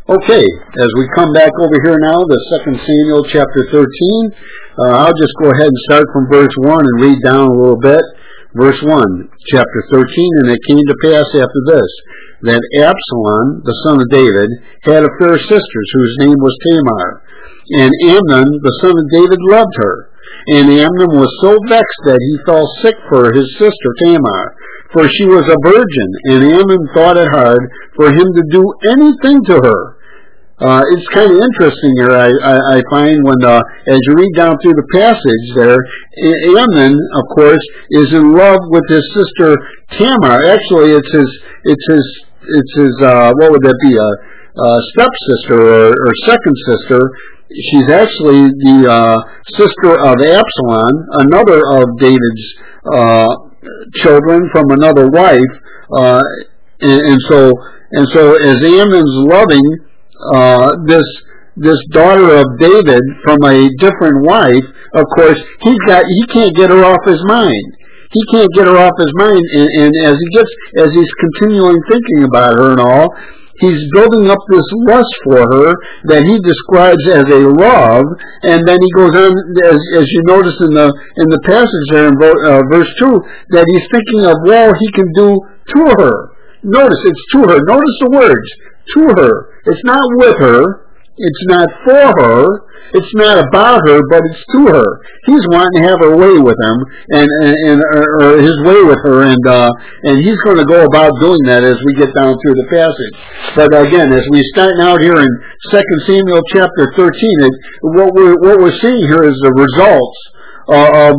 Okay, as we come back over here now, the 2 Samuel chapter 13, I'll just go ahead and start from verse 1 and read down a little bit. Verse 1, chapter 13, and it came to pass after this, that Absalom, the son of David, had a fair sister, whose name was Tamar. And Amnon, the son of David, loved her. And Amnon was so vexed that he fell sick for his sister Tamar, for she was a virgin, and Amnon thought it hard for him to do anything to her. It's kind of interesting here, I find, when as you read down through the passage there, Amnon, of course, is in love with his sister Tamar. Actually, it's his what would that be, stepsister or second sister. She's actually the sister of Absalom, another of David's children from another wife, and so as Amnon's loving this daughter of David from a different wife, of course he can't get her off his mind. He can't get her off his mind, and as he's continuing thinking about her and all, he's building up this lust for her that he describes as a love, and then he goes on, as you notice in the passage there in verse 2, that he's thinking of, well, he can do to her. Notice, it's to her. Notice the words, to her. It's not with her. It's not for her. It's not about her, but it's to her. He's wanting to have her way with him, or his way with her, and he's going to go about doing that as we get down through the passage. But again, as we start out here in 2 Samuel chapter 13, what we're seeing here is the results of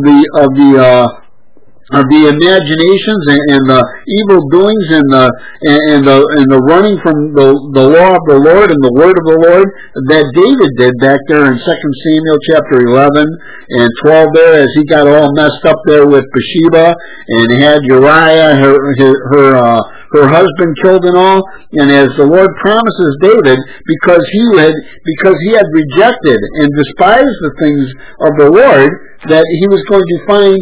the imaginations and the evil doings and the running from the law of the Lord and the word of the Lord that David did back there in 2 Samuel chapter 11 and 12 there, as he got all messed up there with Bathsheba and had Uriah, her husband, killed and all. And as the Lord promises David, because he had rejected and despised the things of the Lord, that he was going to find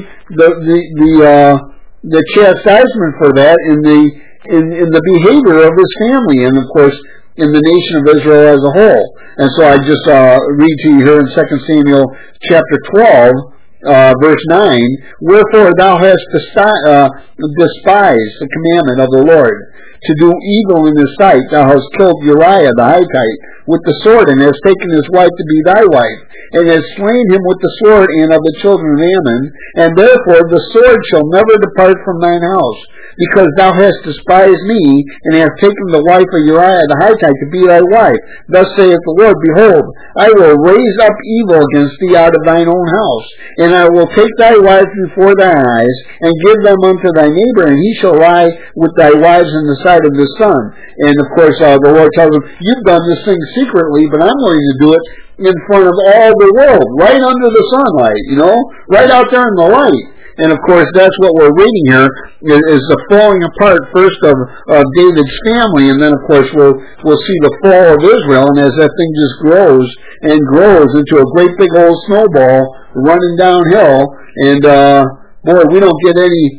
the chastisement for that in the behavior of his family, and of course in the nation of Israel as a whole. And so I just read to you here in 2 Samuel chapter 12, verse 9, wherefore thou hast despised the commandment of the Lord, to do evil in his sight. Thou hast killed Uriah the Hittite with the sword, and hast taken his wife to be thy wife, and hast slain him with the sword and of the children of Ammon, and therefore the sword shall never depart from thine house, because thou hast despised me, and hast taken the wife of Uriah the Hittite to be thy wife. Thus saith the Lord, behold, I will raise up evil against thee out of thine own house, and I will take thy wives before thine eyes, and give them unto thy neighbor, and he shall lie with thy wives in the sight of the sun. And of course the Lord tells him, you've done this thing secretly, but I'm going to do it in front of all the world, right under the sunlight, right out there in the light. And of course that's what we're reading here, is the falling apart first of David's family, and then of course we'll see the fall of Israel, and as that thing just grows and grows into a great big old snowball running downhill, and boy, we don't get any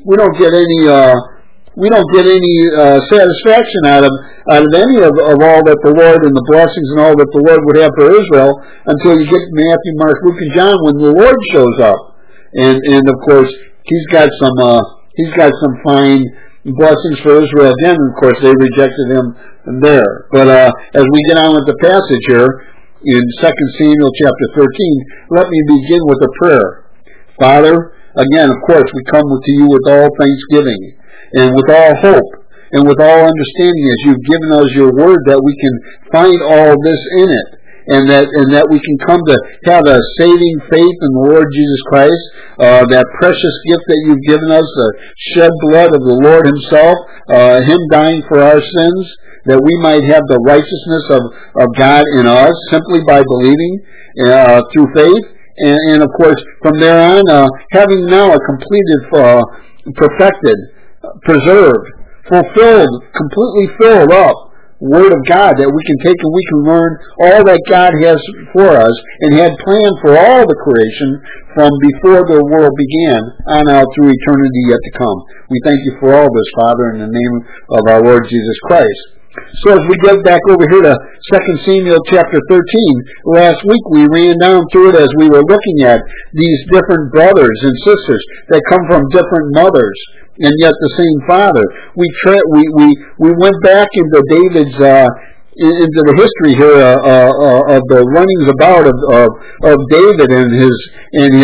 satisfaction out of any of all that the Lord and the blessings and all that the Lord would have for Israel until you get to Matthew, Mark, Luke, and John, when the Lord shows up, and of course he's got some fine blessings for Israel again, and of course they rejected him there. But as we get on with the passage here in 2 Samuel chapter 13, let me begin with a prayer. Father, again, of course, we come to you with all thanksgiving and with all hope and with all understanding, as you've given us your word, that we can find all this in it, and that we can come to have a saving faith in the Lord Jesus Christ, that precious gift that you've given us, the shed blood of the Lord himself, him dying for our sins, that we might have the righteousness of God in us simply by believing through faith. And of course, from there on, having now a completed, perfected, preserved, fulfilled, completely filled up Word of God that we can take and we can learn all that God has for us and had planned for all the creation from before the world began on out through eternity yet to come. We thank you for all this, Father, in the name of our Lord Jesus Christ. So as we get back over here to 2 Samuel chapter 13, last week we ran down through it as we were looking at these different brothers and sisters that come from different mothers and yet the same father. We went back into David's into the history here of the runnings about of David and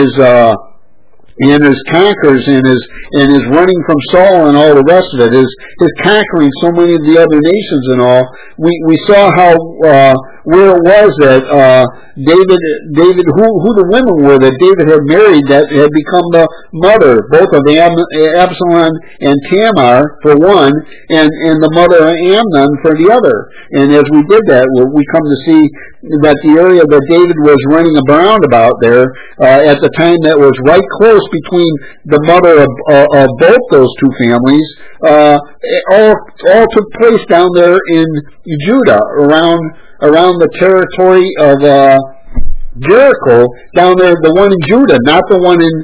his conquers and his running from Saul and all the rest of it, his conquering so many of the other nations and all. We saw how where it was that David, who the women were that David had married that had become the mother, both of Absalom and Tamar for one, and the mother of Amnon for the other. And as we did that, we come to see that the area that David was running around about there at the time that was right close between the mother of both those two families, all took place down there in Judah, around the territory of Jericho, down there, the one in Judah, not the one in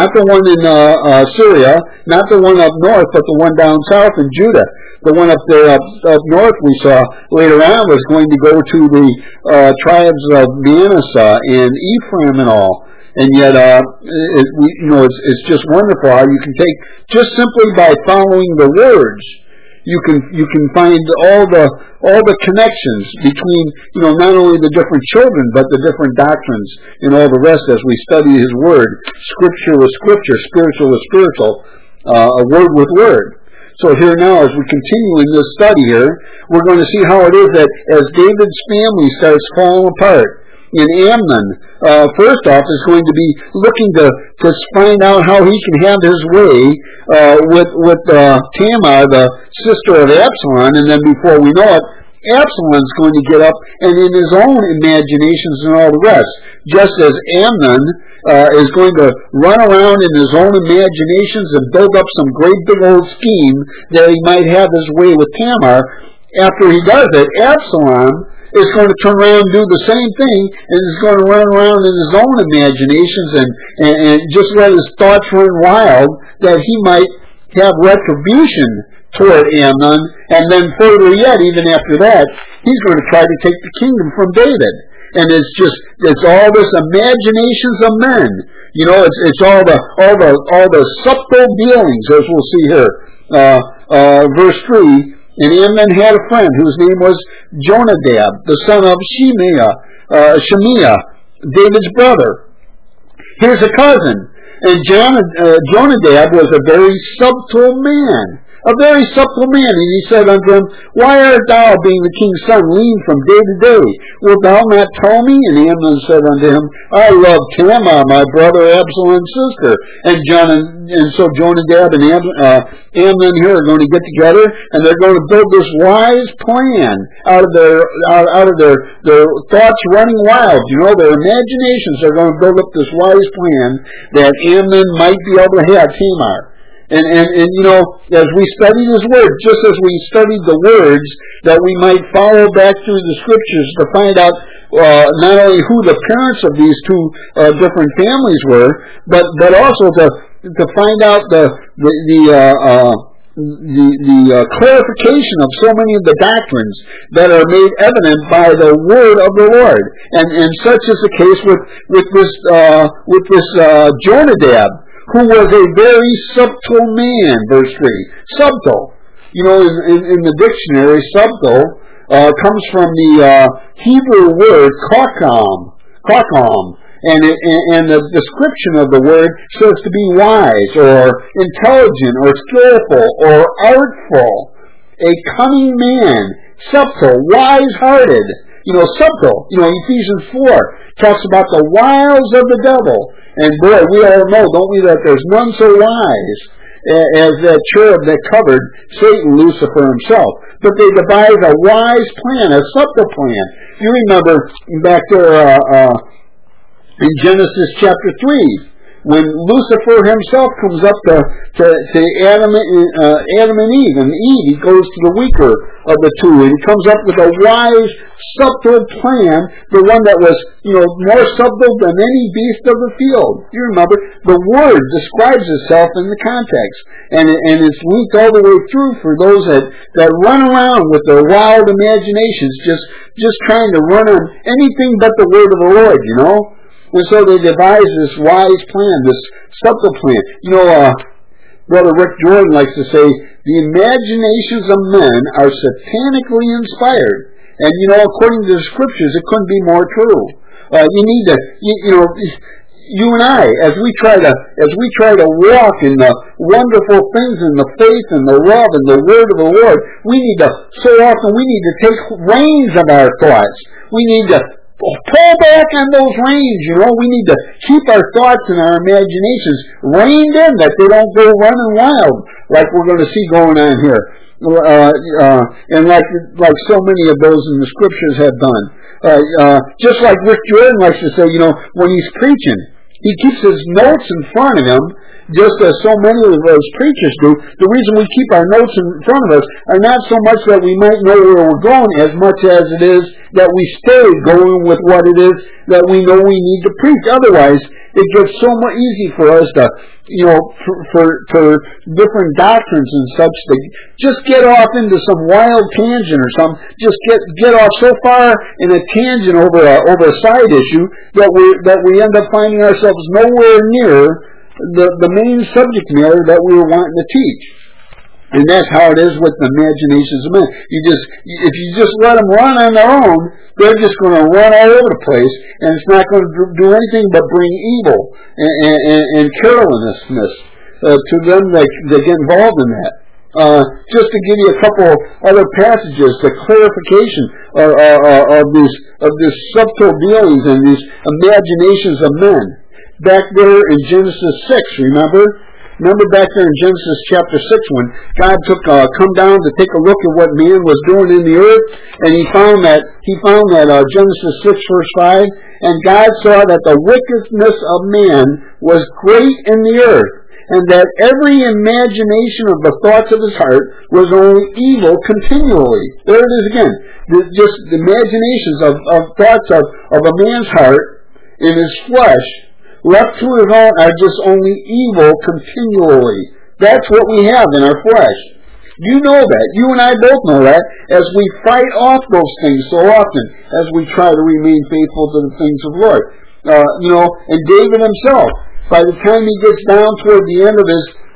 Syria, not the one up north, but the one down south in Judah. The one up there up north we saw later on was going to go to the tribes of Manasseh and Ephraim and all. And yet, it's just wonderful how you can take, just simply by following the words, you can find all the connections between, not only the different children, but the different doctrines and all the rest as we study His Word, Scripture with Scripture, spiritual with spiritual, word with word. So here now, as we continue in this study here, we're going to see how it is that as David's family starts falling apart, and Amnon, first off, is going to be looking to find out how he can have his way with Tamar, the sister of Absalom, and then before we know it, Absalom's going to get up and in his own imaginations and all the rest, just as Amnon is going to run around in his own imaginations and build up some great big old scheme that he might have his way with Tamar. After he does it, Absalom is going to turn around and do the same thing, and is going to run around in his own imaginations and just let his thoughts run wild that he might have retribution toward Amnon, and then further yet, even after that, he's going to try to take the kingdom from David. And it's all this imaginations of men. It's all the subtle dealings, as we'll see here. Verse 3, and Amnon had a friend whose name was Jonadab, the son of Shemiah, David's brother. Here's a cousin. And Jonadab was a very subtle man. And he said unto him, Why art thou, being the king's son, lean from day to day? Wilt thou not tell me? And Amnon said unto him, I love Tamar, my brother Absalom's sister. And so Jonadab and Amnon here are going to get together, and they're going to build this wise plan out of their thoughts running wild. Their imaginations are going to build up this wise plan that Amnon might be able to have Tamar. And as we study His Word, just as we studied the words, that we might follow back through the Scriptures to find out not only who the parents of these two different families were, but also to find out the clarification of so many of the doctrines that are made evident by the Word of the Lord. And such is the case with this Jonadab, who was a very subtle man, verse 3. Subtle. In the dictionary, subtle comes from the Hebrew word chacham. And the description of the word says to be wise, or intelligent, or skillful, or artful. A cunning man, subtle, wise-hearted. Subtle. Ephesians 4 talks about the wiles of the devil. And boy, we all know, don't we, that there's none so wise as that cherub that covered Satan, Lucifer himself. But they devised a wise plan, a subtle plan. You remember back there in Genesis chapter 3, when Lucifer himself comes up to Adam and Eve, and Eve, he goes to the weaker of the two, and he comes up with a wise, subtle plan, the one that was, more subtle than any beast of the field. You remember, the Word describes itself in the context, and it's linked all the way through for those that run around with their wild imaginations, just trying to run on anything but the Word of the Lord, And so they devise this wise plan, this subtle plan. Brother Rick Jordan likes to say, the imaginations of men are satanically inspired. And, according to the Scriptures, it couldn't be more true. You need to, you and I, as we try to walk in the wonderful things in the faith and the love and the Word of the Lord, we need to take reins of our thoughts. We need to pull back on those reins, We need to keep our thoughts and our imaginations reined in, that they don't go running wild like we're going to see going on here. And like so many of those in the Scriptures have done. Just like Rick Jordan likes to say, when he's preaching, he keeps his notes in front of him, just as so many of those preachers do. The reason we keep our notes in front of us are not so much that we might know where we're going, as much as it is that we stay going with what it is that we know we need to preach. Otherwise, it gets so much easy for us to, for different doctrines and such, to just get off into some wild tangent or something. Just get off so far in a tangent over a side issue that we end up finding ourselves nowhere near the main subject matter that we were wanting to teach. And that's how it is with the imaginations of men. If you just let them run on their own, they're just going to run all over the place, and it's not going to do anything but bring evil and carelessness to them that get involved in that. Just to give you a couple other passages, the clarification of these subtle dealings and these imaginations of men. Back there in Genesis 6, remember back there in Genesis chapter 6, when God come down to take a look at what man was doing in the earth, and he found that Genesis 6 verse 5, and God saw that the wickedness of man was great in the earth, and that every imagination of the thoughts of his heart was only evil continually. There it is again. Just the imaginations of thoughts of a man's heart in his flesh, left to his own, are just only evil continually. That's what we have in our flesh. You know that. You and I both know that, as we fight off those things so often, as we try to remain faithful to the things of the Lord. And David himself, by the time he gets down toward the end of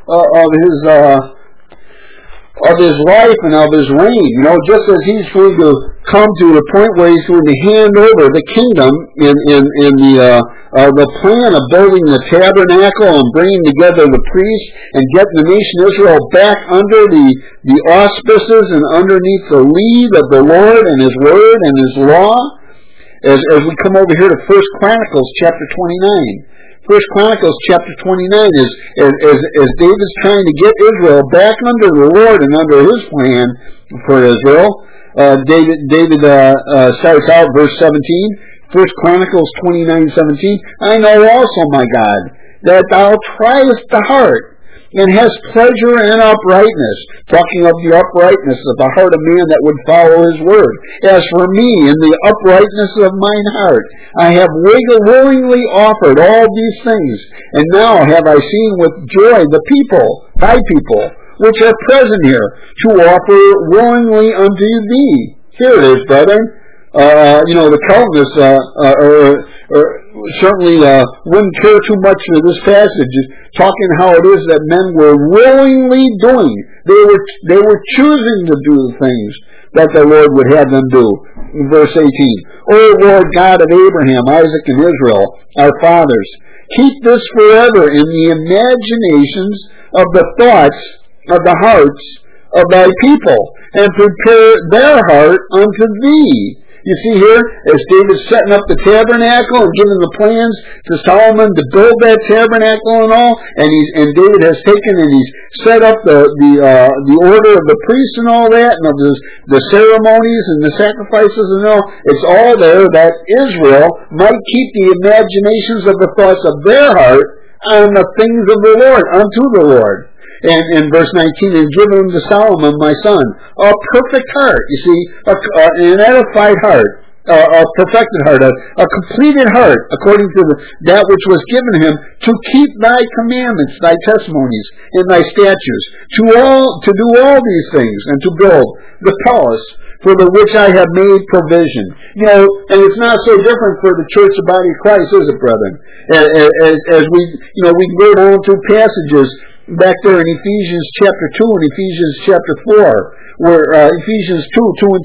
his life and of his reign, just as he's going to come to the point where he's going to hand over the kingdom in the plan of building the tabernacle and bringing together the priests and getting the nation Israel back under the auspices and underneath the lead of the Lord and His Word and His law. As we come over here to 1 Chronicles chapter 29. 1 Chronicles chapter 29 is as David's trying to get Israel back under the Lord and under His plan for Israel. David starts out verse 17. 1 Chronicles 29:17. I know also, my God, that thou triest the heart, and hast pleasure in uprightness. Talking of the uprightness of the heart of man that would follow His word. As for me, in the uprightness of mine heart, I have willingly offered all these things, and now have I seen with joy the people, thy people, which are present here, to offer willingly unto thee. Here it is, brethren. The Calvinists certainly wouldn't care too much for this passage, talking how it is that men were willingly doing. They were choosing to do the things that the Lord would have them do. In verse 18, O Lord God of Abraham, Isaac, and Israel, our fathers, keep this forever in the imaginations of the thoughts of the hearts of thy people, and prepare their heart unto thee. You see here, as David's setting up the tabernacle and giving the plans to Solomon to build that tabernacle and all, and David has taken and he's set up the order of the priests and all that, and of the ceremonies and the sacrifices and all. It's all there that Israel might keep the imaginations of the thoughts of their heart on the things of the Lord, unto the Lord. And in verse 19, and give him to Solomon my son a perfect heart, you see, an edified heart, a perfected heart, a completed heart, according to that which was given him, to keep thy commandments, thy testimonies, and thy statutes, to do all these things, and to build the palace for the which I have made provision. You know, and it's not so different for the church, the body of Christ, is it, brethren? As we, you know, we can go down through passages back there in Ephesians chapter 2 and Ephesians chapter 4, where Ephesians 2 and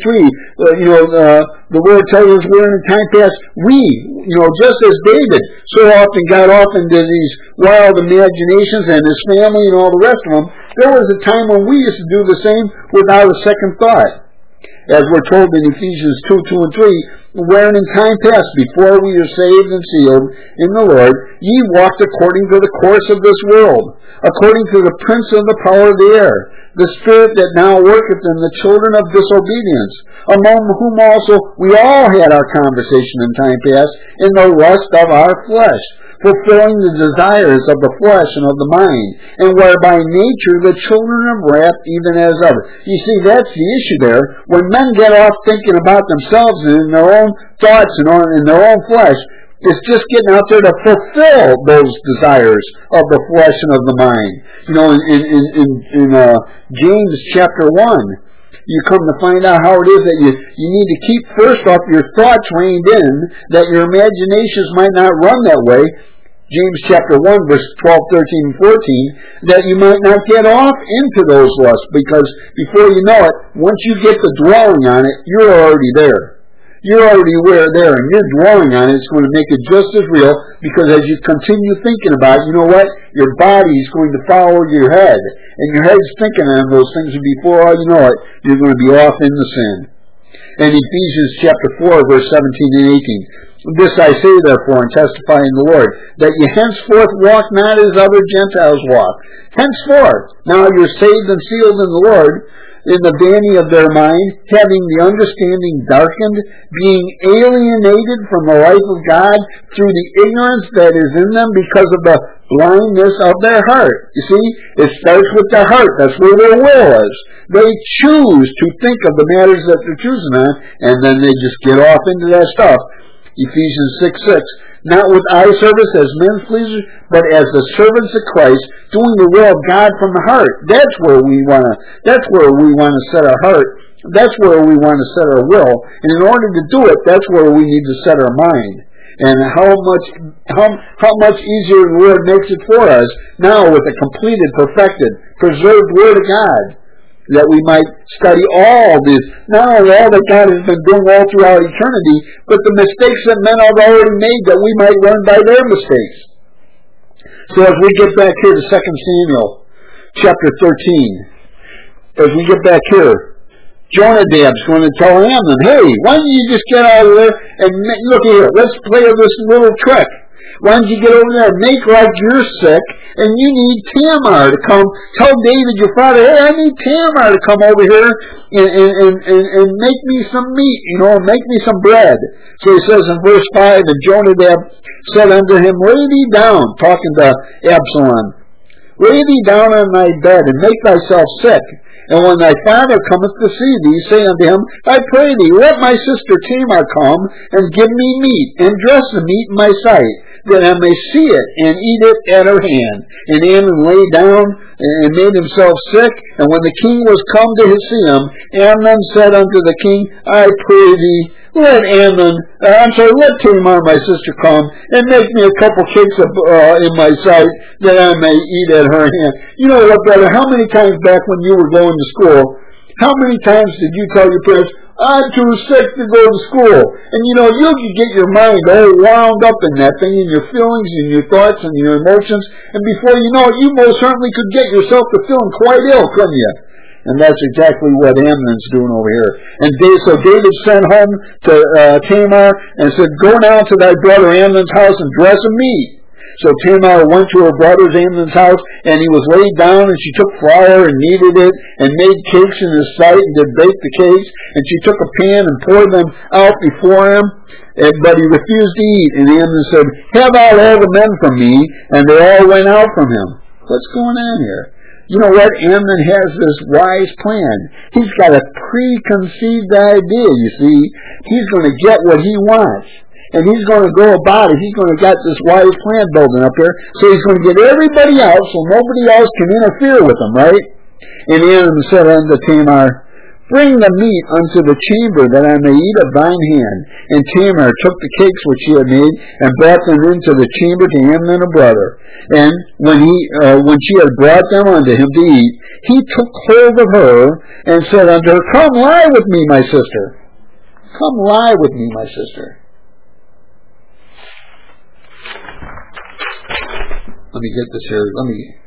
3, the word tells us we're in a time past, we, you know, just as David so often got off into these wild imaginations, and his family and all the rest of them, there was a time when we used to do the same without a second thought. As we're told in Ephesians 2 and 3, wherein in time past, before we are saved and sealed in the Lord, ye walked according to the course of this world, according to the prince of the power of the air, the spirit that now worketh in the children of disobedience, among whom also we all had our conversation in time past, in the lust of our flesh, fulfilling the desires of the flesh and of the mind, and were by nature the children of wrath, even as others. You see, that's the issue there. When men get off thinking about themselves and in their own thoughts and in their own flesh, it's just getting out there to fulfill those desires of the flesh and of the mind. You know, in James chapter 1, you come to find out how it is that you need to keep first off your thoughts reined in, that your imaginations might not run that way. James chapter 1, verse 12, 13, and 14, that you might not get off into those lusts, because before you know it, once you get to dwelling on it, you're already there. You're already there, and you're dwelling on it. It's going to make it just as real, because as you continue thinking about it, you know what? Your body is going to follow your head, and your head's thinking on those things, and before all you know it, you're going to be off into sin. And Ephesians chapter 4, verse 17 and 18, this I say therefore, and testify in the Lord, that ye henceforth walk not as other Gentiles walk. Henceforth, now you're saved and sealed in the Lord, in the vanity of their mind, having the understanding darkened, being alienated from the life of God through the ignorance that is in them because of the blindness of their heart. You see, it starts with their heart. That's where their will is. They choose to think of the matters that they're choosing on, and then they just get off into that stuff. Ephesians 6:6, not with eye service as men's pleasers, but as the servants of Christ, doing the will of God from the heart. That's where we want to set our heart. That's where we want to set our will. And in order to do it, that's where we need to set our mind. And how much easier the Lord makes it for us now with the completed, perfected, preserved Word of God, that we might study all this, not only all that God has been doing all throughout eternity, but the mistakes that men have already made, that we might learn by their mistakes. So as we get back here to 2 Samuel chapter 13, as we get back here, Jonadab's going to tell Amnon, hey, why don't you just get out of there and look here, let's play this little trick. Why don't you get over there and make like you're sick, and you need Tamar to come. Tell David, your father, hey, I need Tamar to come over here and make me some meat, make me some bread. So he says in verse 5, and Jonadab said unto him, lay thee down, talking to Absalom, lay thee down on thy bed, and make thyself sick. And when thy father cometh to see thee, say unto him, I pray thee, let my sister Tamar come, and give me meat, and dress the meat in my sight, that I may see it, and eat it at her hand. And Amnon lay down, and made himself sick. And when the king was come to see him, Amnon said unto the king, I pray thee, let Tamar my sister come, and make me a couple cakes in my sight, that I may eat at her hand. You know what, brother, how many times back when you were going to school, how many times did you tell your parents, I'm too sick to go to school? And you could get your mind all wound up in that thing, and your feelings and your thoughts and your emotions, and before you know it, you most certainly could get yourself to feeling quite ill, couldn't you? And that's exactly what Amnon's doing over here. And so David sent home to Tamar and said, go now to thy brother Amnon's house and dress him meat. So Tamar went to her brother's Amnon's house, and he was laid down, and she took flour and kneaded it, and made cakes in his sight, and did bake the cakes. And she took a pan and poured them out before him, but he refused to eat. And Amnon said, "Have out all the men from me," and they all went out from him. What's going on here? You know what? Amnon has this wise plan. He's got a preconceived idea, you see. He's going to get what he wants. And he's going to go about it. He's going to get this wise plan building up here. So he's going to get everybody out so nobody else can interfere with him, right? And Amnon said unto Tamar, "Bring the meat unto the chamber, that I may eat of thine hand." And Tamar took the cakes which she had made, and brought them into the chamber to Amnon her brother. And when she had brought them unto him to eat, he took hold of her, and said unto her, "Come lie with me, my sister. Come lie with me, my sister." Let me get this here.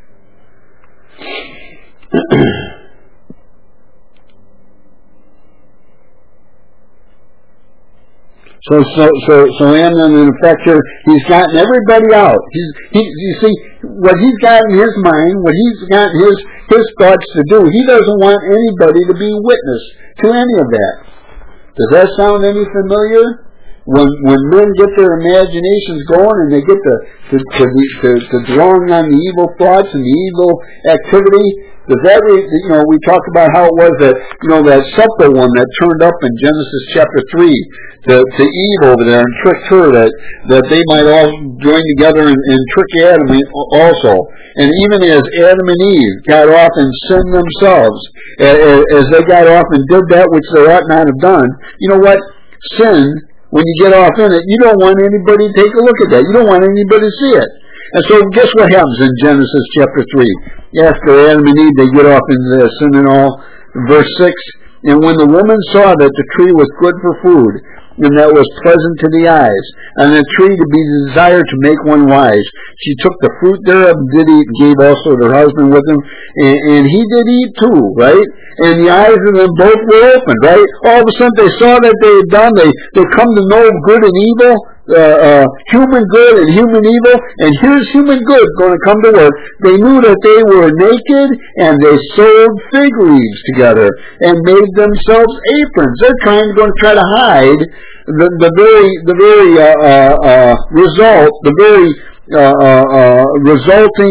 So Amnon, in effect here, he's gotten everybody out. You see, what he's got in his mind, what he's got in his thoughts to do, he doesn't want anybody to be witness to any of that. Does that sound any familiar? When men get their imaginations going and they get to dwelling on the evil thoughts and the evil activity, does that we talked about how it was that that subtle one that turned up in Genesis chapter 3 to Eve over there and tricked her that they might all join together and trick Adam also. And even as Adam and Eve got off and sinned themselves, as they got off and did that which they ought not have done, you know what? Sin, when you get off in it, you don't want anybody to take a look at that. You don't want anybody to see it. And so guess what happens in Genesis chapter 3? After Adam and Eve, they get off into their sin and all. Verse 6, "And when the woman saw that the tree was good for food, and that was pleasant to the eyes, and the tree to be desired to make one wise, she took the fruit thereof and did eat, and gave also her husband with him, and he did eat too," right? And the eyes of them both were opened, right? All of a sudden they saw that they had done, they come to know good and evil, human good and human evil, and here's human good going to come to work. They knew that they were naked, and they sewed fig leaves together and made themselves aprons. They're going to try to hide the very result, the very resulting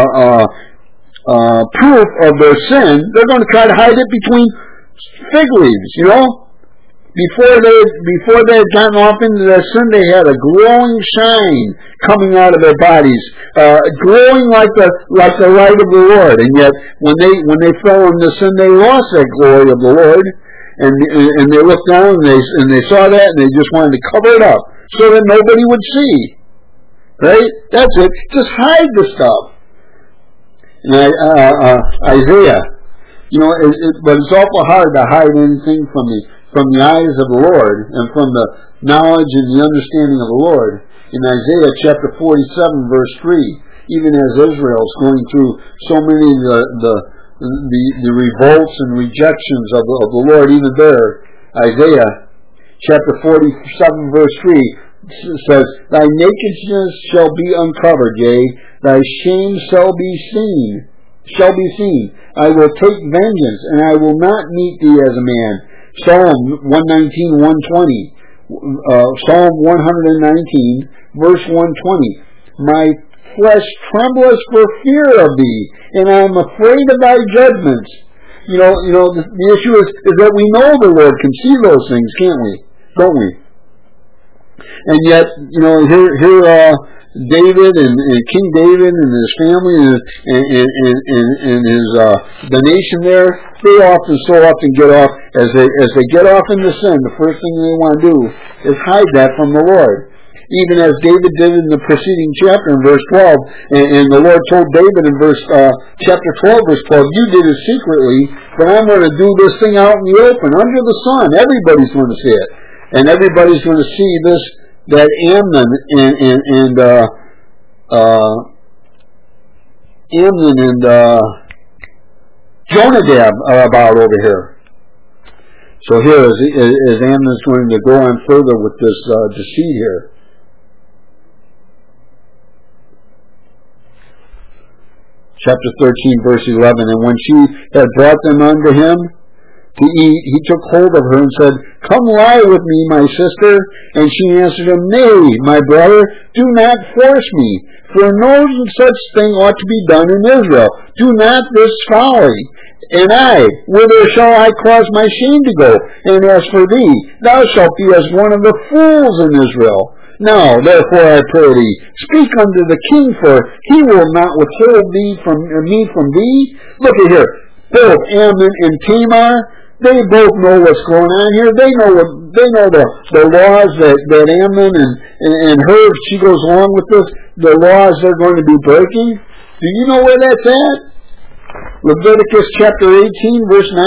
proof of their sin. They're going to try to hide it between fig leaves, Before they had gotten off into their sin, they had a glowing shine coming out of their bodies, glowing like the light of the Lord. And yet, when they fell into sin, they lost that glory of the Lord. And they looked down and they saw that, and they just wanted to cover it up so that nobody would see. Right? That's it. Just hide the stuff. And Isaiah, but it's awful hard to hide anything from the eyes of the Lord and from the knowledge and the understanding of the Lord. In Isaiah chapter 47 verse 3, even as Israel is going through so many of the revolts and rejections of the Lord, even there, Isaiah chapter 47 verse 3 says, "Thy nakedness shall be uncovered, yea, thy shame shall be seen. I will take vengeance, and I will not meet thee as a man." Psalm 119, 120. Psalm 119, verse 120. "My flesh trembleth for fear of thee, and I am afraid of thy judgments." The issue is that we know the Lord can see those things, can't we? Don't we? And yet, here David and King David and his family and his the nation there, they so often get off as they get off into sin. The first thing they want to do is hide that from the Lord. Even as David did in the preceding chapter in verse 12, and the Lord told David in chapter 12, verse 12, "You did it secretly, but I'm going to do this thing out in the open, under the sun. Everybody's going to see it, and everybody's going to see this." That Amnon and Jonadab are about over here. So here, as Amnon's going to go on further with this deceit here. chapter 13, verse 11. And when she had brought them unto him to eat, he took hold of her and said, Come lie with me, my sister. And she answered him, Nay, my brother, do not force me, for no such thing ought to be done in Israel. Do not this folly. And I, whither shall I cause my shame to go? And as for thee, thou shalt be as one of the fools in Israel. Now, therefore, I pray thee, speak unto the king, for he will not withhold me from thee. Look at here, both Ammon and Tamar, they both know what's going on here. They know the laws that Ammon and her, if she goes along with this, the laws they're going to be breaking. Do you know where that's at? Leviticus chapter 18, verse 9.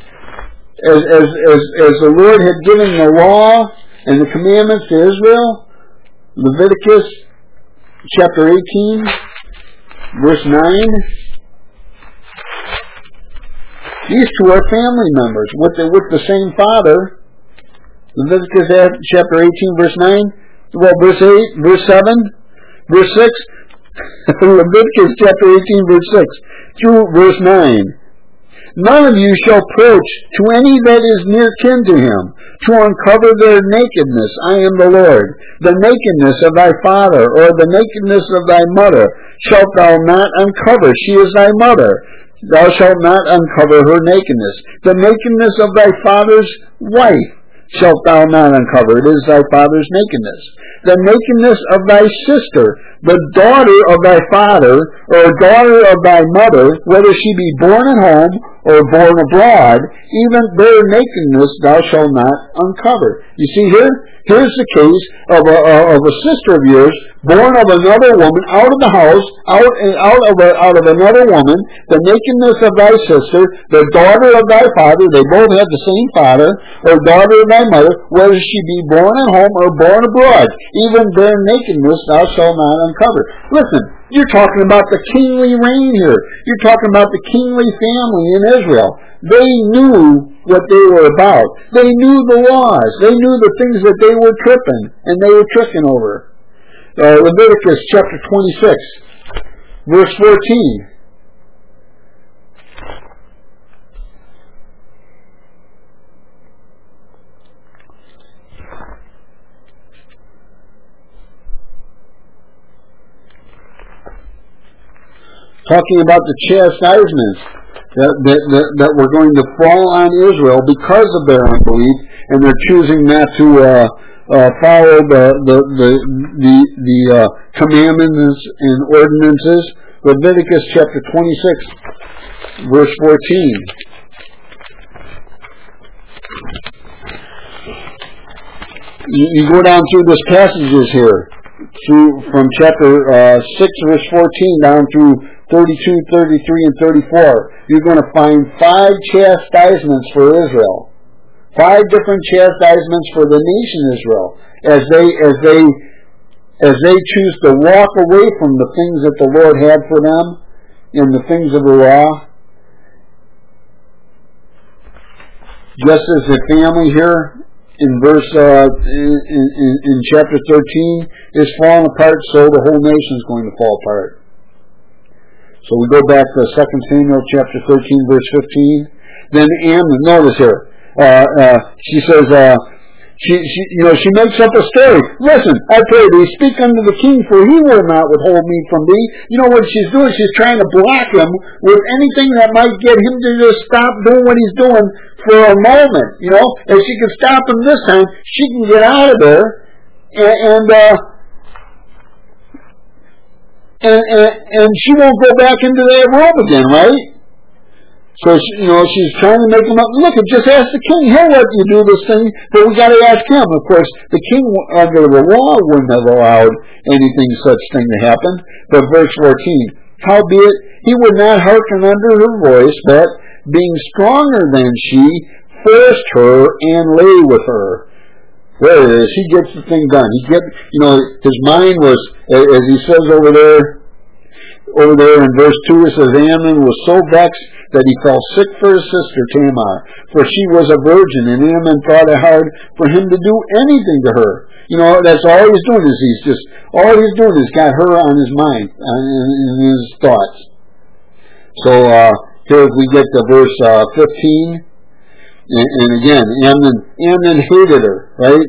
As the Lord had given the law and the commandments to Israel, Leviticus chapter 18, verse 9. These two are family members with the same father. Leviticus chapter 18, verse 9. Well, verse 8, verse 7, verse 6. Leviticus chapter 18, verse 6 through verse 9. None of you shall approach to any that is near kin to him, to uncover their nakedness. I am the Lord. The nakedness of thy father, or the nakedness of thy mother, shalt thou not uncover. She is thy mother. Thou shalt not uncover her nakedness. The nakedness of thy father's wife shalt thou not uncover. It is thy father's nakedness. The nakedness of thy sister, the daughter of thy father, or daughter of thy mother, whether she be born at home or born abroad, even their nakedness thou shalt not uncover. You see here? Here's the case of a sister of yours, born of another woman, out of the house, out of another woman, the nakedness of thy sister, the daughter of thy father, they both have the same father, or daughter of thy mother, whether she be born at home or born abroad, even their nakedness thou shalt not uncover. Listen, you're talking about the kingly reign here. You're talking about the kingly family in Israel. They knew what they were about. They knew the laws. They knew the things that they were tripping, and they were tricking over. Leviticus chapter 26, verse 14. Talking about the chastisements that were going to fall on Israel because of their unbelief, and they're choosing not to follow the commandments and ordinances. Leviticus chapter 26, verse 14. You go down through this passages here, from chapter 6, verse 14 down through 32, 33, and 34. You're going to find 5 chastisements for Israel. 5 different chastisements for the nation Israel as they choose to walk away from the things that the Lord had for them in the things of the law. Just as the family here in verse in chapter 13 is falling apart, so the whole nation is going to fall apart. So we go back to 2 Samuel chapter 13, verse 15. Then Ammon, notice here, she says, she makes up a story. Listen, I pray thee, speak unto the king, for he will not withhold me from thee. You know what she's doing? She's trying to block him with anything that might get him to just stop doing what he's doing for a moment. You know, if she can stop him this time, she can get out of there and she won't go back into that room again, right? So she's trying to make him up. Look, just ask the king. He'll let you do this thing, but we got to ask him. Of course, the king under the law wouldn't have allowed anything such thing to happen. But verse 14, howbeit he would not hearken unto her voice, but being stronger than she, forced her and lay with her. There it is. He gets the thing done. His mind was, as he says over there in verse 2, it says, Ammon was so vexed that he fell sick for his sister Tamar, for she was a virgin, and Ammon thought it hard for him to do anything to her. That's all he's doing is he's got her on his mind, in his thoughts. So here we get to verse 15, and again, Amnon hated her, right?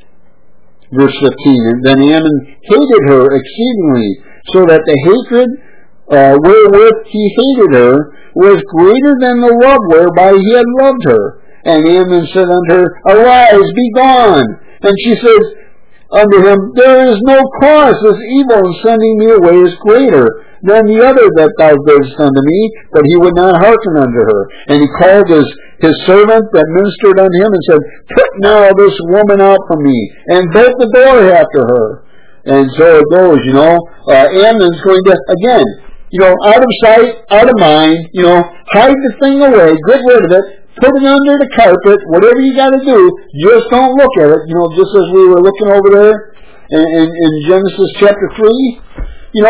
Verse 15, and then Amnon hated her exceedingly, so that the hatred wherewith he hated her was greater than the love whereby he had loved her. And Amnon said unto her, Arise, be gone. And she said unto him, There is no cause. This evil in sending me away is greater than the other that thou didst unto me. But he would not hearken unto her. And he called his servant that ministered unto him and said, Put now this woman out from me, and bolt the door after her. And so it goes, Amnon's going to, again, out of sight, out of mind, hide the thing away, get rid of it, put it under the carpet, whatever you got to do, just don't look at it, just as we were looking over there in Genesis chapter 3.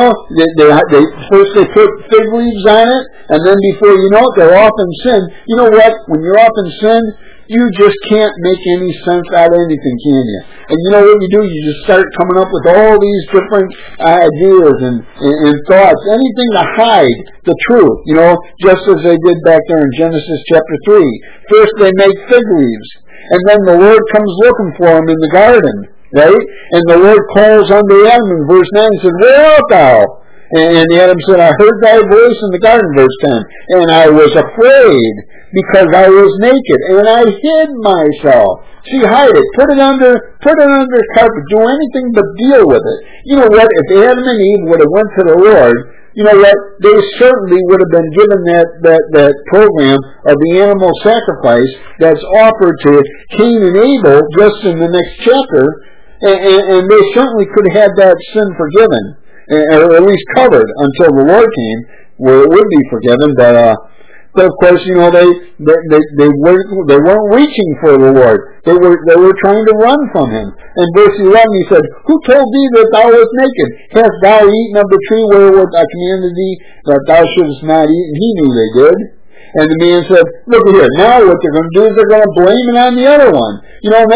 They first they put fig leaves on it, and then before you know it, they're off in sin. You know what? When you're off in sin, you just can't make any sense out of anything, can you? And you know what you do? You just start coming up with all these different ideas and thoughts, anything to hide the truth, just as they did back there in Genesis chapter 3. First they make fig leaves, and then the Lord comes looking for them in the garden, right? And the Lord calls unto Adam in verse 9 and said, Where art thou? And Adam said, I heard thy voice in the garden, verse 10, and I was afraid, because I was naked, and I hid myself. See, hide it. Put it under carpet. Do anything but deal with it. You know what? If Adam and Eve would have went to the Lord, you know what? They certainly would have been given that program of the animal sacrifice that's offered to Cain and Abel just in the next chapter, and they certainly could have had that sin forgiven, or at least covered until the Lord came, where it would be forgiven. But of course, they weren't reaching for the Lord. They were trying to run from Him. In verse 11, He said, Who told thee that thou wast naked? Hast thou eaten of the tree wherewith I commanded thee that thou shouldest not eat? And he knew they did. And the man said, Look here. Now what they're going to do is they're going to blame it on the other one. And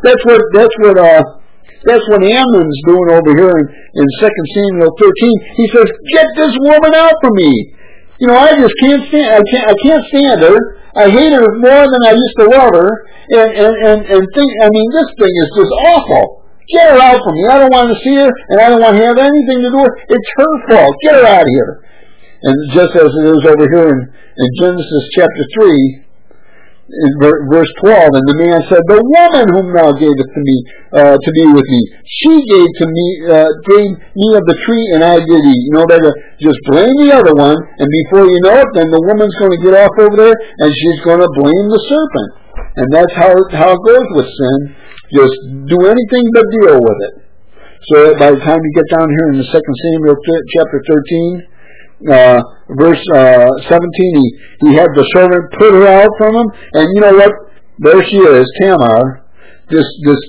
that's what Amnon's doing over here in 2 Samuel 13. He says, Get this woman out from me. I just can't stand. I can't stand her. I hate her more than I used to love her. And think. This thing is just awful. Get her out from me. I don't want to see her, and I don't want to have anything to do with her. It's her fault. Get her out of here. And just as it is over here in Genesis chapter 3, in verse 12, and the man said, The woman whom thou gavest to me to be with me, she gave me of the tree, and I did eat. They just blame the other one, and before you know it, then the woman's going to get off over there, and she's going to blame the serpent. And that's how it goes with sin. Just do anything but deal with it. So by the time you get down here in the 2 Samuel chapter 13, verse 17, he had the servant put her out from him, and you know what? There she is, Tamar, this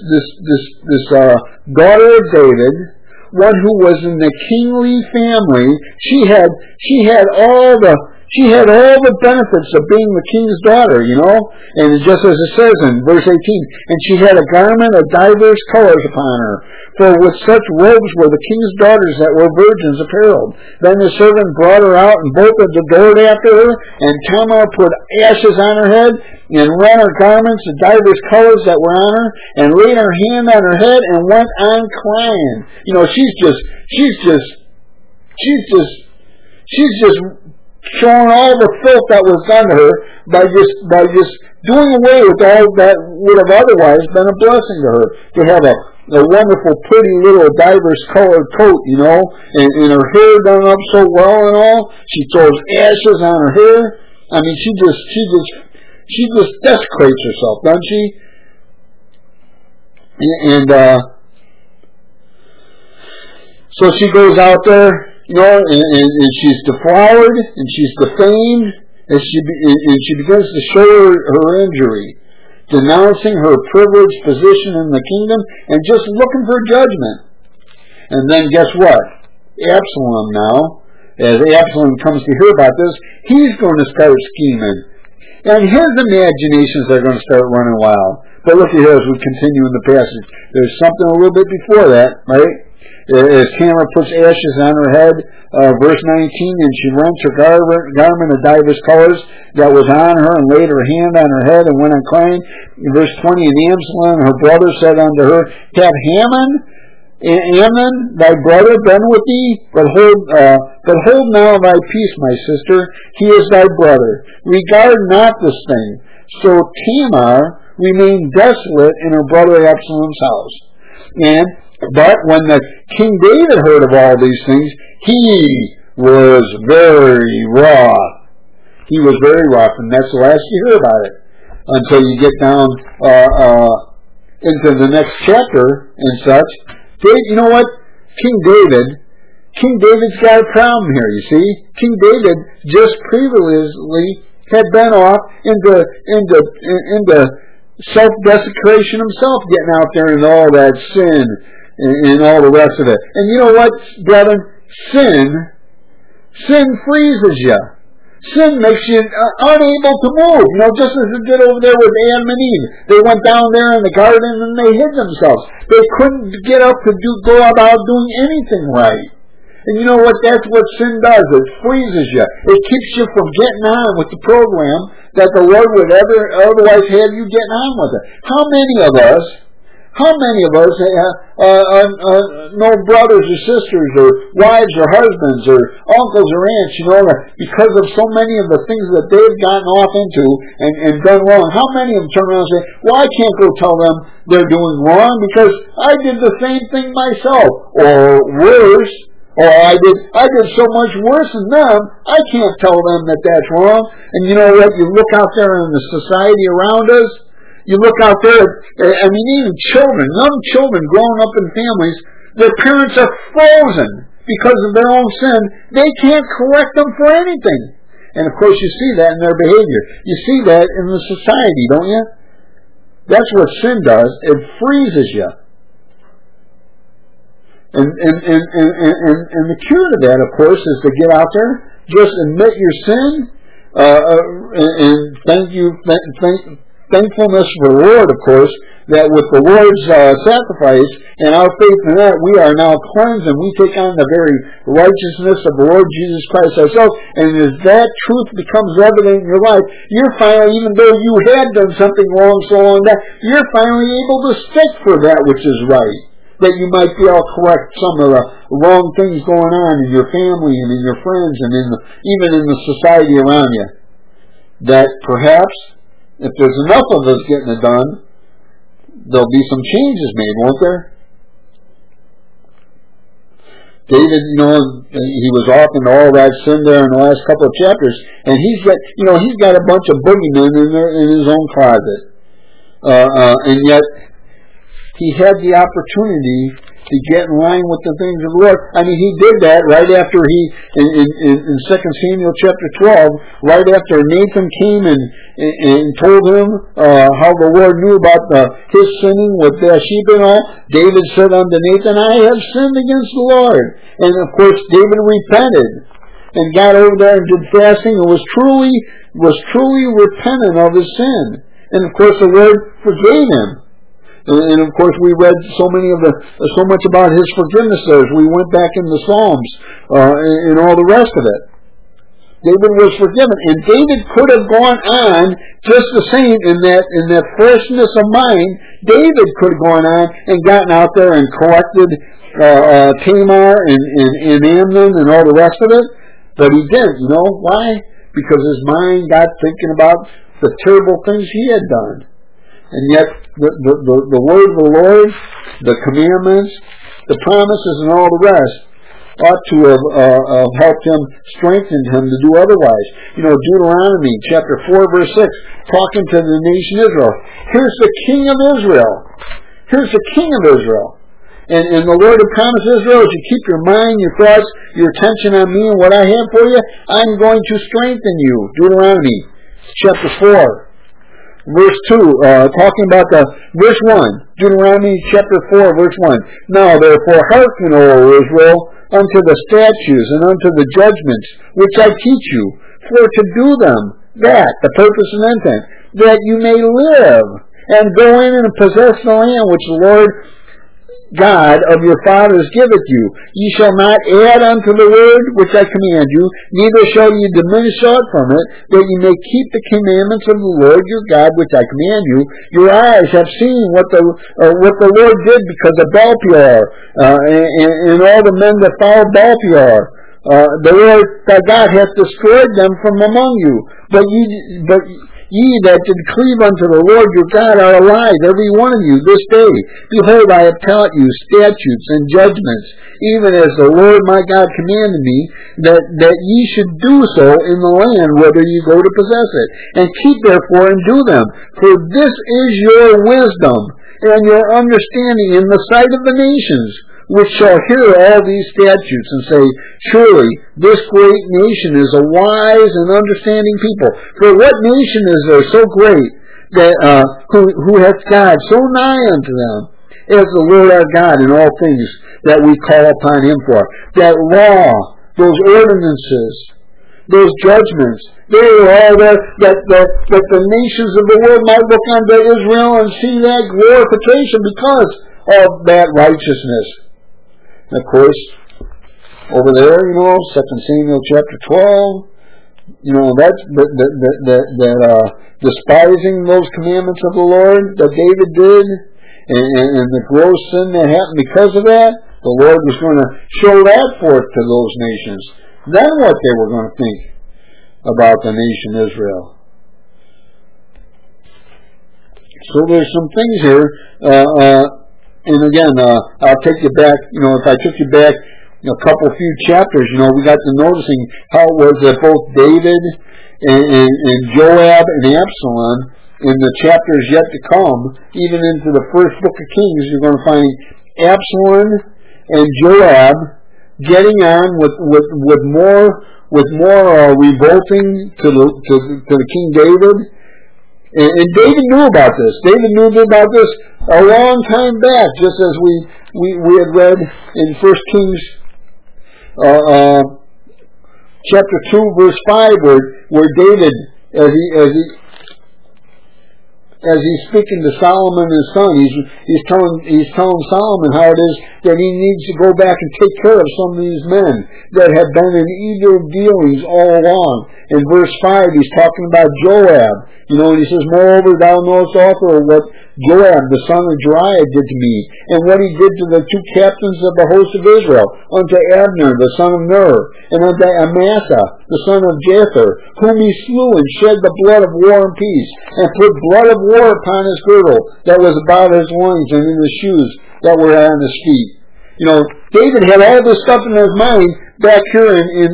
daughter of David, one who was in the kingly family. She had all the benefits of being the king's daughter, and just as it says in verse 18, and she had a garment of divers colors upon her, for with such robes were the king's daughters that were virgins apparelled. Then the servant brought her out and bolted the door after her, and Tamar put ashes on her head, and ran her garments of divers colors that were on her, and laid her hand on her head, and went on crying. She's just showing all the filth that was done to her by just doing away with all that would have otherwise been a blessing to her, to have a wonderful, pretty little diverse colored coat, and her hair done up so well and all. She throws ashes on her hair. She just desecrates herself, doesn't she? And so she goes out there, and she's deflowered, and she's defamed, and she begins to show her injury, denouncing her privileged position in the kingdom, and just looking for judgment. And then guess what? Absalom now, as Absalom comes to hear about this, he's going to start scheming. And his imaginations are going to start running wild. But look here as we continue in the passage. There's something a little bit before that, right? As Tamar puts ashes on her head, verse 19, and she rents her garment of divers colors that was on her, and laid her hand on her head, and went on crying. In verse 20, and Absalom, her brother, said unto her, Have Amnon, thy brother, been with thee? But hold now thy peace, my sister. He is thy brother. Regard not this thing. So Tamar remained desolate in her brother Absalom's house. But when the King David heard of all these things, he was very wroth. He was very wroth, and that's the last you hear about it until you get down into the next chapter and such. You know what? King David's got a problem here, you see. King David just previously had been off into self-desecration himself, getting out there and all that sin and all the rest of it. And you know what, brethren? Sin freezes you. Sin makes you unable to move. You know, just as it did over there with Adam and Eve. They went down there in the garden and they hid themselves. They couldn't get up to go about doing anything right. And you know what? That's what sin does. It freezes you. It keeps you from getting on with the program that the Lord would otherwise have you getting on with it. How many of us know brothers or sisters or wives or husbands or uncles or aunts, you know, that because of so many of the things that they've gotten off into and done wrong, how many of them turn around and say, well, I can't go tell them they're doing wrong because I did the same thing myself, or worse, or I did so much worse than them, I can't tell them that that's wrong. And you know what? You look out there in the society around us, you look out there, even children, young children growing up in families, their parents are frozen because of their own sin. They can't correct them for anything. And of course you see that in their behavior. You see that in the society, don't you? That's what sin does. It freezes you. And the cure to that, of course, is to get out there, just admit your sin, and thankfulness for the Lord, of course, that with the Lord's sacrifice and our faith in that, we are now cleansed and we take on the very righteousness of the Lord Jesus Christ ourselves. And as that truth becomes evident in your life, you're finally, even though you had done something wrong so long that, you're finally able to stick for that which is right. That you might be able to correct some of the wrong things going on in your family and in your friends and even in the society around you. That perhaps, if there's enough of us getting it done, there'll be some changes made, won't there? David, he was off into all that sin there in the last couple of chapters, and he's got a bunch of boogeymen in his own closet, and yet he had the opportunity to get in line with the things of the Lord. I mean, he did that right after in 2 Samuel chapter 12, right after Nathan came and told him how the Lord knew about his sinning with Bathsheba and all. David said unto Nathan, I have sinned against the Lord. And of course, David repented and got over there and did fasting and was truly repentant of his sin. And of course, the Lord forgave him. And of course, we read so much about his forgiveness there as we went back in the Psalms and all the rest of it. David was forgiven, and David could have gone on just the same in that freshness of mind. David could have gone on and gotten out there and corrected Tamar and Amnon and all the rest of it, but he didn't. You know why? Because his mind got thinking about the terrible things he had done. And yet, the word of the Lord, the commandments, the promises, and all the rest ought to have helped him, strengthened him to do otherwise. Deuteronomy chapter 4, verse 6, talking to the nation Israel. Here's the king of Israel. Here's the king of Israel. And the Lord had promised Israel, as you keep your mind, your thoughts, your attention on me and what I have for you, I'm going to strengthen you. Deuteronomy chapter 4. Verse 2, talking about verse 1, Deuteronomy chapter 4, verse 1. Now therefore hearken, O Israel, unto the statutes and unto the judgments which I teach you, for to do them, that, the purpose and intent, that you may live, and go in and possess the land which the Lord God of your fathers giveth you. Ye shall not add unto the word which I command you, neither shall ye diminish aught from it, that ye may keep the commandments of the Lord your God which I command you. Your eyes have seen what the Lord did because of Baal-peor, and all the men that followed Baal-peor. The Lord thy God hath destroyed them from among you. But ye that did cleave unto the Lord your God are alive, every one of you, this day. Behold, I have taught you statutes and judgments, even as the Lord my God commanded me, that ye should do so in the land whither ye go to possess it. And keep therefore and do them. For this is your wisdom and your understanding in the sight of the nations, which shall hear all these statutes and say, surely this great nation is a wise and understanding people. For what nation is there so great that who hath God so nigh unto them as the Lord our God in all things that we call upon him for? That law, those ordinances, those judgments, they were all there that the nations of the world might look unto Israel and see that glorification because of that righteousness. And of course, over there, 2 Samuel chapter 12, that's despising those commandments of the Lord that David did, and the gross sin that happened because of that, the Lord was going to show that forth to those nations. Then what they were going to think about the nation Israel. So there's some things here, and again, I'll take you back, if I took you back a few chapters, we got to noticing how it was that both David and Joab and Absalom, in the chapters yet to come, even into the first book of Kings, you're going to find Absalom and Joab getting on with more revolting to the King David. And David knew about this. David knew about this a long time back, just as we had read in 1 Kings chapter 2, verse 5, where David, as he's speaking to Solomon his son, he's telling Solomon how it is that he needs to go back and take care of some of these men that have been in evil dealings all along. In verse 5, he's talking about Joab, and he says, moreover, thou knowest also what Joab, the son of Jeriah, did to me, and what he did to the two captains of the host of Israel, unto Abner, the son of Ner, and unto Amasa, the son of Jether, whom he slew and shed the blood of war and peace, and put blood of war upon his girdle that was about his loins, and in the shoes that were on his feet. David had all this stuff in his mind back here in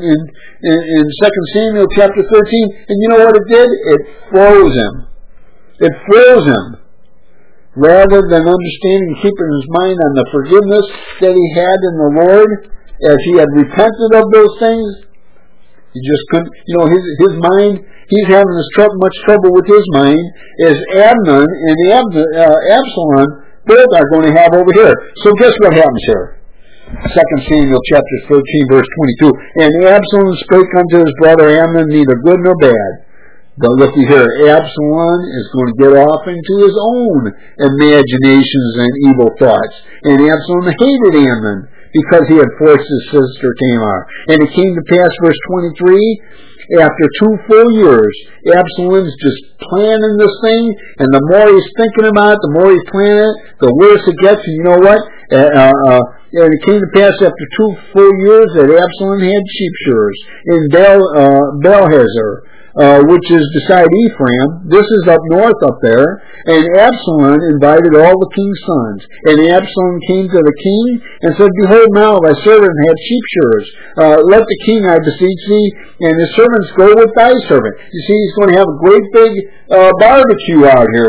2 Samuel chapter 13, and you know what it did? It froze him. It froze him. Rather than understanding and keeping his mind on the forgiveness that he had in the Lord, as he had repented of those things, he just couldn't, his mind, he's having much trouble with his mind, as Amnon and Absalom both are going to have over here. So guess what happens here? 2 Samuel chapter 13, verse 22. And Absalom spake unto his brother Amnon neither good nor bad. But looky here, Absalom is going to get off into his own imaginations and evil thoughts. And Absalom hated Amnon because he had forced his sister Tamar. And it came to pass, verse 23, after 2 full years, Absalom's just planning this thing, and the more he's thinking about it, the more he's planning it, the worse it gets. And you know what? And it came to pass after 2 full years that Absalom had sheep shearers in Baal-hazor, which is beside Ephraim. This is up north up there. And Absalom invited all the king's sons. And Absalom came to the king and said, behold, now thy servant hath sheep shearers. Let the king, I beseech thee, and his servants go with thy servant. You see, he's going to have a great big barbecue out here,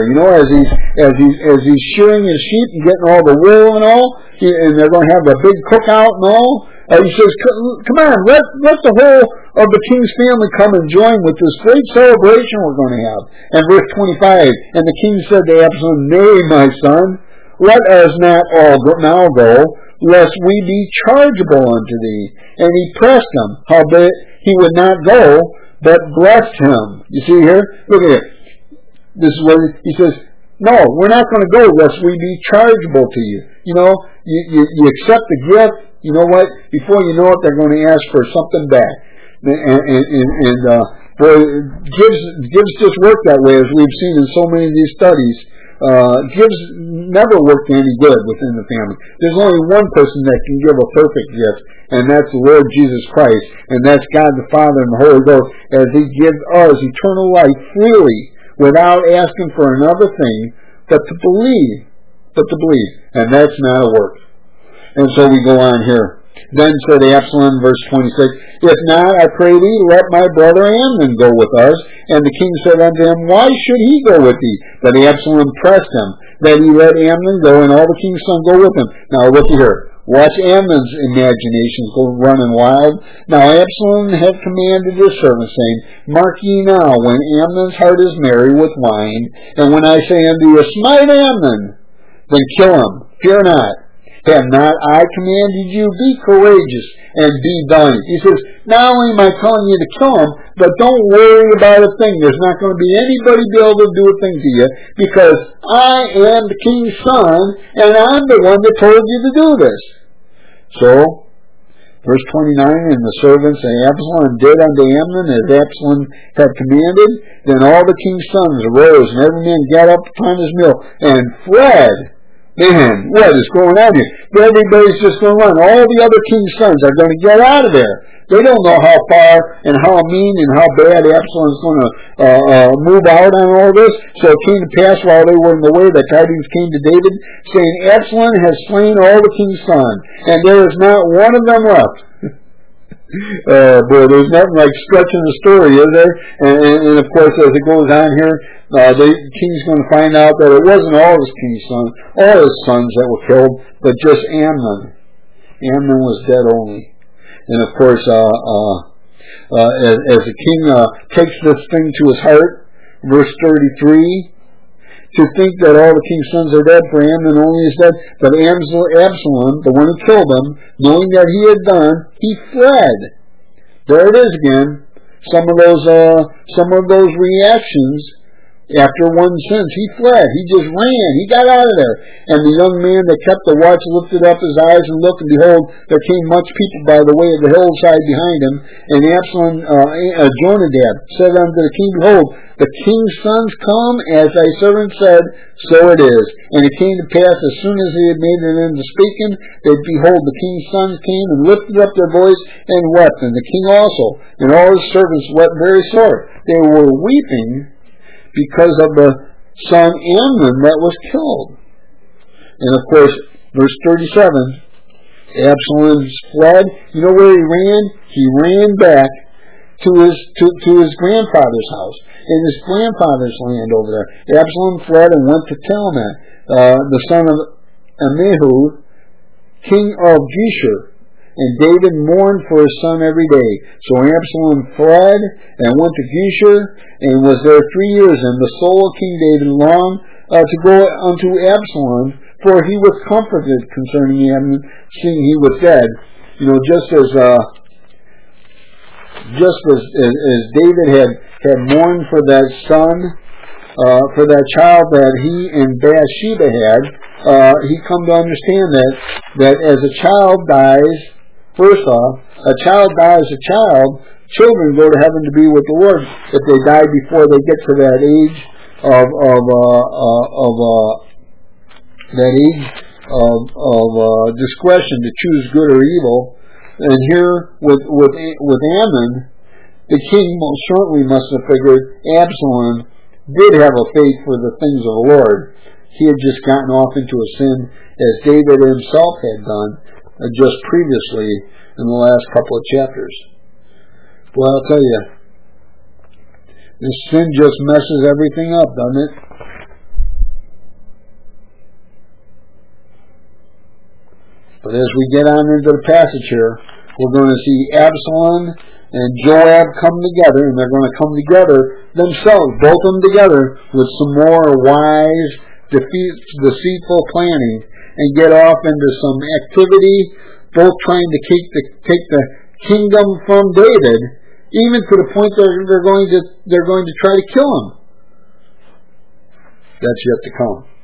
as he's shearing his sheep and getting all the wool and all. And they're going to have a big cookout and all. He says, come on, let the whole of the king's family come and join with this great celebration we're going to have. And verse 25, and the king said to Absalom, nay, my son, let us not all now go, lest we be chargeable unto thee. And he pressed him, howbeit he would not go, but blessed him. You see here? Look at it. This is what he says, No, we're not going to go lest we be chargeable to you. You know, you accept the gift. You know what? Before you know it, they're going to ask for something back. And boy, gives just work that way, as we've seen in so many of these studies. Gives never worked any good within the family. There's only one person that can give a perfect gift, and that's the Lord Jesus Christ, and that's God the Father and the Holy Ghost, as He gives us eternal life freely, without asking for another thing, but to believe. And that's not a work. And so we go on here. Then said Absalom, verse 26, If not, I pray thee, let my brother Amnon go with us. And the king said unto him, Why should he go with thee? But Absalom pressed him, that he let Amnon go, and all the king's sons go with him. Now look here. Watch Amnon's imaginations go running wild. Now Absalom had commanded his servants, saying, Mark ye now, when Amnon's heart is merry with wine, and when I say unto you, Smite Amnon, then kill him. Fear not. Have not I commanded you, be courageous and be valiant. He says, not only am I telling you to kill him, but don't worry about a thing. There's not going to be anybody be able to do a thing to you, because I am the king's son, and I'm the one that told you to do this. So, verse 29, And the servants of Absalom did unto Amnon as Absalom had commanded. Then all the king's sons arose, and every man got up upon his mule, and fled. Man, what is going on here? Everybody's just going to run. All the other king's sons are going to get out of there. They don't know how far and how mean and how bad Absalom's going to move out on all this. So it came to pass while they were in the way that tidings came to David, saying, Absalom has slain all the king's sons, and there is not one of them left. Boy, there's nothing like stretching the story, is there? And of course, as it goes on here, the king's going to find out that it wasn't all his king's sons, all his sons that were killed, but just Amnon. Amnon was dead only. And of course, as the king takes this thing to his heart, verse 33, to think that all the king's sons are dead, for Amnon only is dead, but Absalom, the one who killed him, knowing that he had done, he fled. There it is again. Some of those reactions after one sins. He fled. He just ran. He got out of there. And the young man that kept the watch lifted up his eyes and looked, and behold, there came much people by the way of the hillside behind him. And Absalom, Jonadab, said unto the king, Behold, the king's sons come, as thy servant said, so it is. And it came to pass, as soon as he had made an end of speaking, that behold, the king's sons came and lifted up their voice and wept, and the king also, and all his servants wept very sore. They were weeping because of the son Amnon that was killed. And of course, verse 37, Absalom fled. You know where he ran? He ran back to his grandfather's house, in his grandfather's land over there. Absalom fled and went to Talmai, the son of Amihud, king of Geshur. And David mourned for his son every day. So Absalom fled and went to Geshur, and was there 3 years. And the soul of King David longed to go unto Absalom, for he was comforted concerning Amnon, seeing he was dead. You know, just as David had mourned for that son, for that child that he and Bathsheba had, he come to understand that as a child dies, first off, a child dies a child. Children go to heaven to be with the Lord if they die before they get to that age of discretion to choose good or evil. And here with Amnon, the king most certainly must have figured Absalom did have a faith for the things of the Lord. He had just gotten off into a sin, as David himself had done just previously in the last couple of chapters. Well, I'll tell you, this sin just messes everything up, doesn't it? But as we get on into the passage here, we're going to see Absalom and Joab come together, and they're going to come together themselves, both of them together, with some more wise, deceitful planning, and get off into some activity, both trying to take the kingdom from David, even to the point that they're going to try to kill him. That's yet to come.